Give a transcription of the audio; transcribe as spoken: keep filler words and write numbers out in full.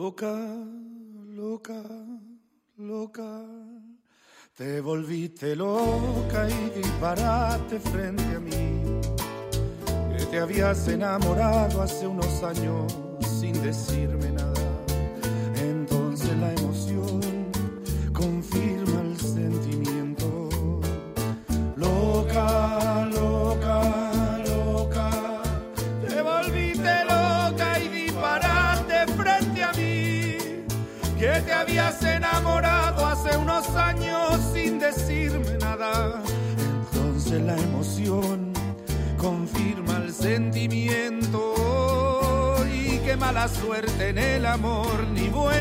Loca, loca, loca, te volviste loca y disparaste frente a mí, que te habías enamorado hace unos años sin decirme nada. Entonces la emoción confirma el sentimiento. Loca, loca, loca, te volviste loca y disparaste frente a mí, que te habías enamorado hace unos años sin decirme nada. Entonces la emoción confirma el sentimiento, y qué mala suerte en el amor, ni buena